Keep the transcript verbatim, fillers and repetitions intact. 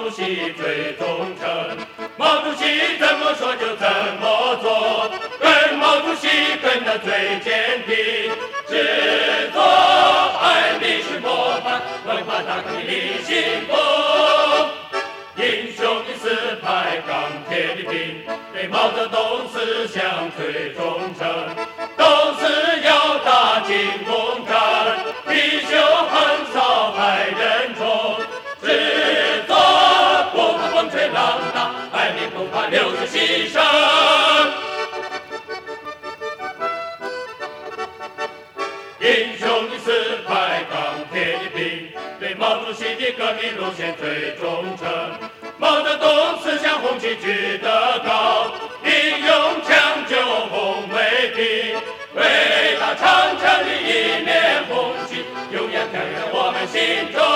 主席最忠诚，毛主席怎么说就怎么做，跟毛主席跟得最坚定，只做爱历史模范，文化大革命立新功。英雄的四排钢铁的兵，对毛泽东思想最忠诚，都是要打进攻战，弟兄横扫百人中，只做不怕风吹浪打，爱民不怕流血牺牲。英雄的四排钢铁的兵，对毛主席的革命路线最忠诚，毛泽东思想红旗举得高，英勇抢救红卫兵，伟大长城的一面红旗永远飘在我们心中。